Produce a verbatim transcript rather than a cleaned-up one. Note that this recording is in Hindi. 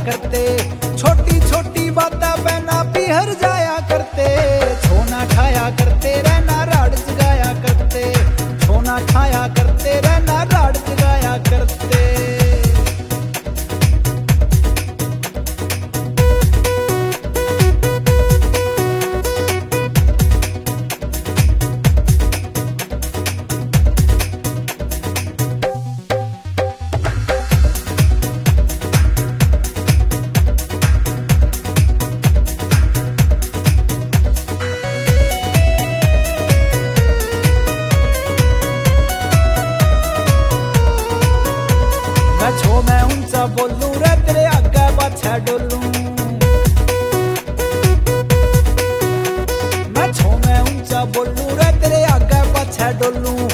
करते, छोटी छोटी बातें पे ना पिहर जाया करते। छोना खाया करते रहना राड जगाया करते, छोना खाया करते रहना राड जगाया करते। छो मैं ऊंचा बोलूं रे तेरे आगे पाछे डोलूं, मैं छो मैं ऊंचा बोलूं रे तेरे आगे पाछे डोलूं।